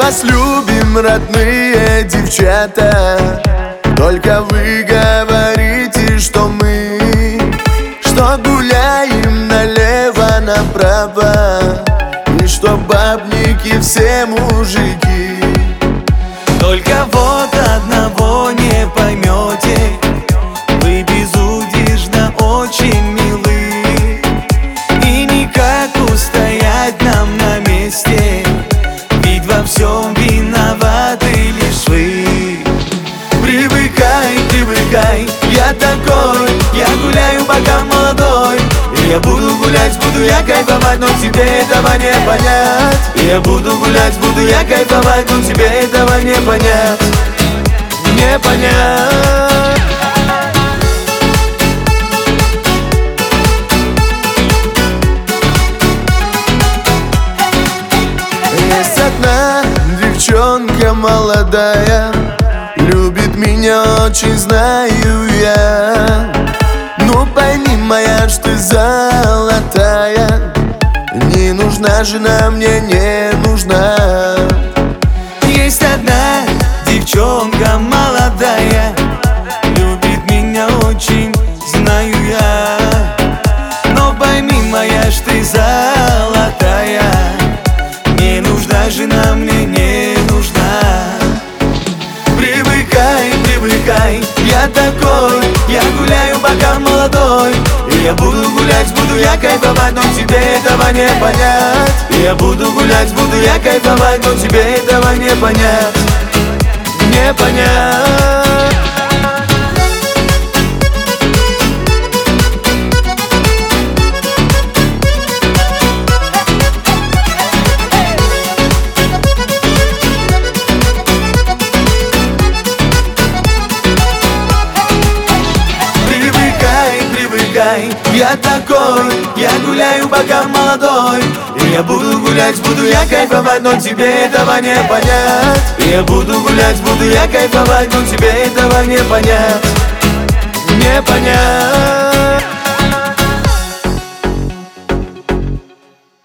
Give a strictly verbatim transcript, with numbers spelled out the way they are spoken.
вас любим, родные девчата. Только вы говорите, что мы, что гуляем налево-направо, и что бабники все мужики. Только вот одного не поймете: вы безудержно очень милы, и никак устоять нам на месте, ведь во всем виноваты лишь вы. Привыкай, привыкай, я такой, я гуляю, пока молодой. И я буду гулять, буду я кайфовать, но тебе этого не понять. И я буду гулять, буду я кайфовать, но тебе этого не понять. Не понять. Есть одна девчонка молодая, любит меня очень, знаю я. Ну пойми, моя, что ты золотая, не нужна жена, мне не нужна. Есть одна девчонка молодая, любит меня очень, знаю я. Но пойми, моя, что ты золотая, не нужна жена, мне не нужна. Привыкай, привыкай, я такой, я гуляю, пока молодой. И я буду гулять, буду я кайфовать, но тебе этого не понять. И я буду гулять, буду я кайфовать, но тебе этого не понять. Не понять. Я такой, я гуляю, пока молодой. И я буду гулять, буду я кайфовать, но тебе этого не понять. И я буду гулять, буду я кайфовать, но тебе этого не понять. Не понять.